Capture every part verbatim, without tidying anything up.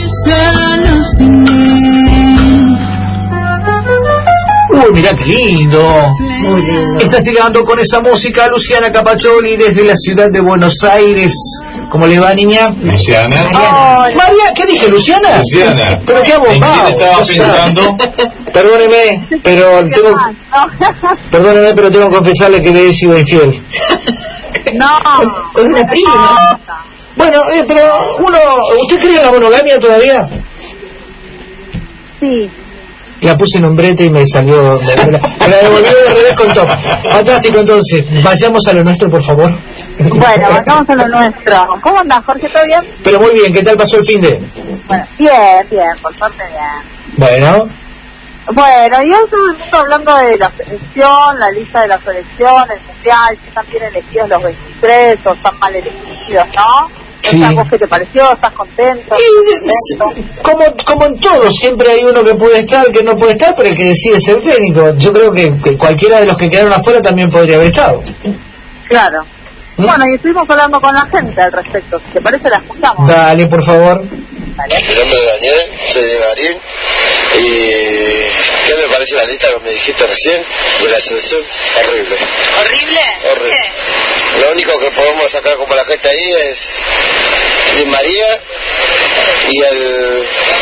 solo sin él. Uy, mirá qué lindo. Muy lindo. Está llegando con esa música Luciana Capaccioli desde la ciudad de Buenos Aires. ¿Cómo le va, niña? Luciana. Oh, María, ¿qué dije, Luciana? Luciana. Pero qué ¿En abombado. quién estaba O sea, pensando? Perdóneme, pero tengo, perdóneme, pero tengo que confesarle que le he sido infiel. No, con una prima. Bueno, eh, pero uno, ¿usted cree en la monogamia todavía? Sí. La puse en un brete y me salió, me, me la, me la devolvió de revés con top. Fantástico, entonces, vayamos a lo nuestro, por favor. Bueno, vamos a lo nuestro. ¿Cómo andás, Jorge? ¿Todo bien? Pero muy bien, ¿qué tal pasó el fin de? Bueno, bien, bien, por suerte bien. Bueno. Bueno, y hoy todo el mundo hablando de la selección, la lista de la selección, el mundial, si están bien elegidos los veintitrés o están mal elegidos, ¿no? Sí. ¿Vos qué te pareció? ¿Estás contento? Y, ¿Contento? como, como en todo, siempre hay uno que puede estar, que no puede estar, pero el que decide es el técnico. Yo creo que, que cualquiera de los que quedaron afuera también podría haber estado. Claro. ¿Mm? Bueno, y estuvimos hablando con la gente al respecto. Si te parece, la escuchamos. Dale, por favor. Dale. Mi nombre es Daniel, soy de Garín. ¿Y qué me parece la lista que me dijiste recién de la selección? Horrible. ¿Horrible? Horrible. ¿Qué? Lo único que podemos sacar como la gente ahí es Di María y el...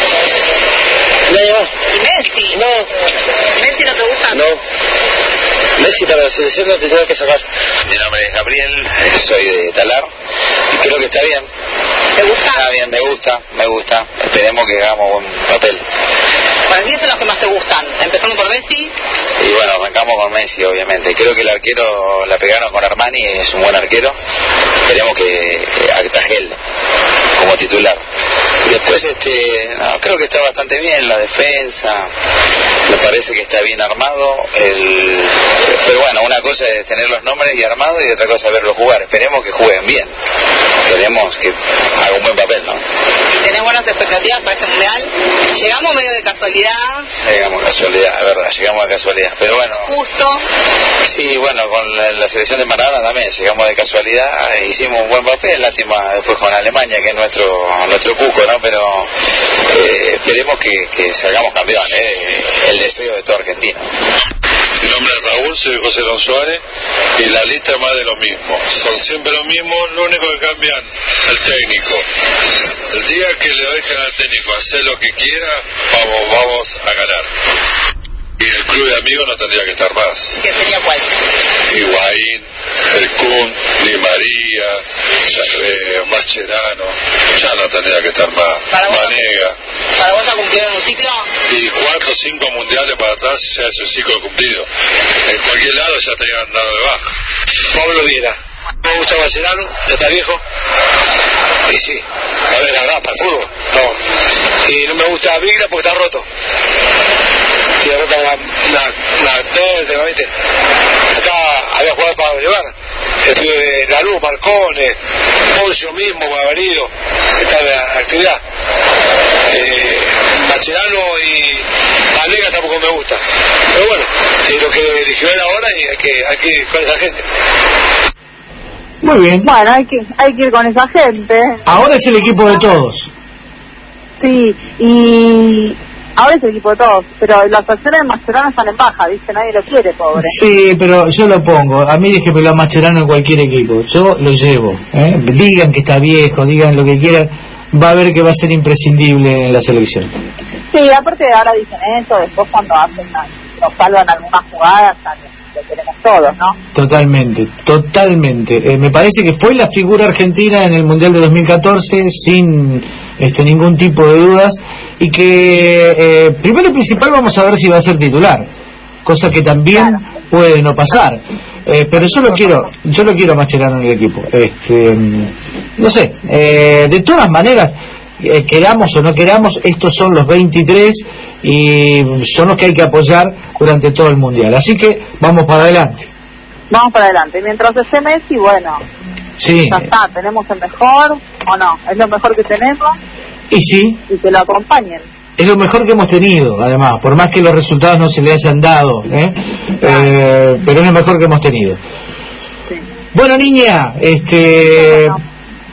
Nadie más. ¿Y Messi? No, ¿Messi no te gusta? no. Messi para la selección no te tengo que sacar. Mi nombre es Gabriel, soy de Talar y creo que está bien. ¿Te gusta? Está bien, me gusta, me gusta. Esperemos que hagamos buen papel. ¿Para quiénes son los que más te gustan? Empezando por Messi. Y bueno, arrancamos con Messi, obviamente. Creo que el arquero la pegaron con Armani, es un buen arquero. Esperemos que ataje él como titular. Y después, este, no, creo que está bastante bien la defensa. Me parece que está bien armado. El... Pero bueno, una cosa es tener los nombres y armados y otra cosa es verlos jugar. Esperemos que jueguen bien. Queremos que haga un buen papel, ¿no? ¿Y tenés buenas expectativas para este mundial? Llegamos medio de casualidad. Llegamos a casualidad, es verdad, llegamos a casualidad. Pero bueno. Justo. Sí, bueno, con la, la selección de Maradona también llegamos de casualidad, hicimos un buen papel, lástima después con Alemania, que es nuestro nuestro cuco, ¿no? Pero eh, esperemos que, que salgamos campeones, ¿eh? El deseo de todo argentino. Mi nombre es Raúl, soy José Don Suárez y la lista es más de lo mismo. Son siempre lo mismo, lo único que cambian el técnico. El día que le dejen al técnico hacer lo que quiera, vamos, vamos a ganar. Y el club de amigos no tendría que estar más. ¿Qué sería cuál? Higuaín, el Kun, Di María, eh, Mascherano, ya no tendría que estar más. ¿Para vos? Manega. ¿Para vos ha cumplido en un ciclo? Y cuatro o cinco mundiales para atrás ya es un ciclo cumplido. En cualquier lado ya te han dado de baja. Pablo Viera. ¿Me gusta Mascherano? ¿Ya está viejo? Y sí. A ver, la verdad, para el fútbol. No. Y no me gusta Vigra porque está roto. Tiene rota una, una, una verde, ¿viste? Acá había jugado para llevar. El pibe de La Luz, Marcone, Poncio mismo, que ha venido. Está en la actividad. Eh, Mascherano y Manega tampoco me gusta. Pero bueno, es lo que eligió él ahora y hay que, hay que ir con esa gente. Muy bien. Bueno, hay que, hay que ir con esa gente. Ahora es el equipo de todos. Sí, y ahora es el equipo de todos, pero las acciones de Mascherano están en baja, ¿viste? Nadie lo quiere, pobre. Sí, pero yo lo pongo. A mí déjeme a Mascherano en cualquier equipo. Yo lo llevo. ¿eh? Digan que está viejo, digan lo que quieran. Va a ver que va a ser imprescindible en la selección. Sí, aparte ahora dicen eso, después cuando hacen, nos salvan algunas jugadas, lo queremos todos, ¿no? Totalmente, totalmente. Eh, me parece que fue la figura argentina en el Mundial de dos mil catorce sin este, ningún tipo de dudas y que eh, primero y principal vamos a ver si va a ser titular, cosa que también claro. puede no pasar. Eh, pero yo lo quiero, yo lo quiero Mascherano en el equipo. Este, no sé, eh, de todas maneras, eh, queramos o no queramos, estos son los veintitrés y son los que hay que apoyar durante todo el mundial. Así que vamos para adelante. Vamos para adelante. Mientras esté Messi, bueno, sí. ya está, tenemos el mejor o no, es lo mejor que tenemos. Y sí. Y que lo acompañen. Es lo mejor que hemos tenido, además, por más que los resultados no se le hayan dado, ¿eh? Eh, pero es lo mejor que hemos tenido. Sí. Bueno, niña, este,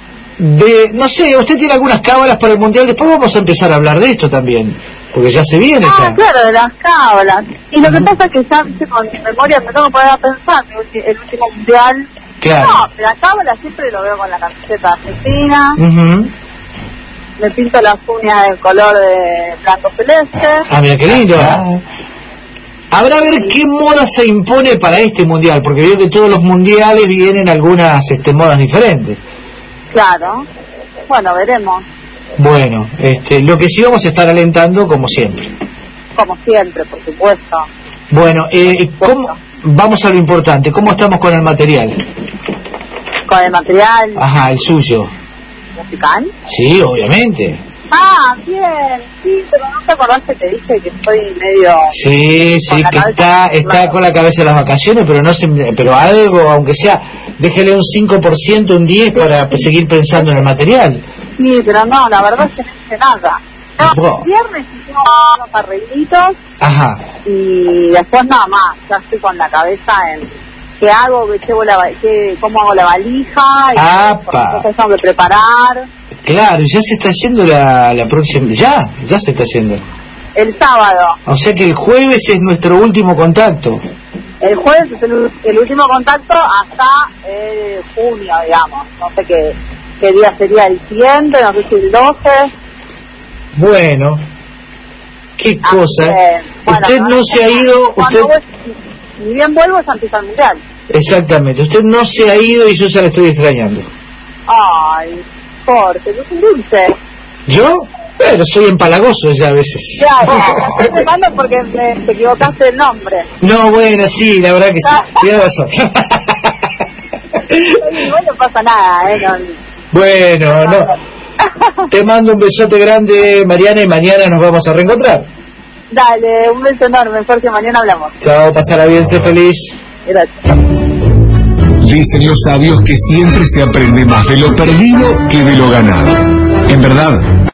de, no sé, usted tiene algunas cábalas para el Mundial, después vamos a empezar a hablar de esto también, porque ya se viene. Ah, ya. claro, de las cábalas. Y lo que pasa es que ya, viste, con mi memoria me tengo que poner a pensar, mi ulti- el último Mundial. Claro. No, la cábala siempre lo veo con la camiseta argentina, Uh-huh. me pinto las uñas del color de blanco celeste. Ah, mira qué lindo. Habrá a ver qué moda se impone para este Mundial, porque veo que todos los mundiales vienen algunas este, modas diferentes. Claro. Bueno, veremos. Bueno, este, lo que sí vamos a estar alentando como siempre. Como siempre, por supuesto. Bueno, eh, ¿cómo, vamos a lo importante, ¿cómo estamos con el material? Con el material Ajá, el suyo. musical. Sí, obviamente. Ah, bien, sí, pero no te acordás que te dije que estoy medio... Sí, sí, con la que cabeza está, en está blanco. con la cabeza en las vacaciones, pero no se, pero algo, aunque sea, déjele un cinco por ciento, un diez por ciento para seguir pensando en el material. Sí, pero no, la verdad es que no hice nada. No, Wow. el viernes hicimos unos arreglitos Ajá, y después nada más, ya estoy con la cabeza en qué hago, qué llevo la, va- qué, cómo hago la valija, y Apa. qué cosas tengo que preparar. claro, ya se está yendo la, la próxima, ya, ya se está yendo. El sábado, O sea que el jueves es nuestro último contacto. el jueves es el, el último contacto hasta eh, junio, digamos. No sé qué, qué día sería el siguiente, no sé si el doce. Bueno, qué Ah, cosa. bien. Bueno, Usted no se ha ido, cuando usted, voy- ni bien vuelvo ya empieza el mundial. exactamente, usted no se ha ido y yo ya la estoy extrañando. Ay, Jorge, es un dulce. ¿Yo? Pero soy empalagoso ya a veces. Claro, me estoy llamando porque me, te equivocaste el nombre. No, bueno, sí, la verdad que sí, tiene razón. Igual no pasa nada, ¿eh? No, Bueno, no. Te mando un besote grande, Mariana, y mañana nos vamos a reencontrar. Dale, un beso enorme, Jorge, mañana hablamos. Chao, pasará bien, sé feliz. Gracias. Dicen los sabios que siempre se aprende más de lo perdido que de lo ganado. En verdad,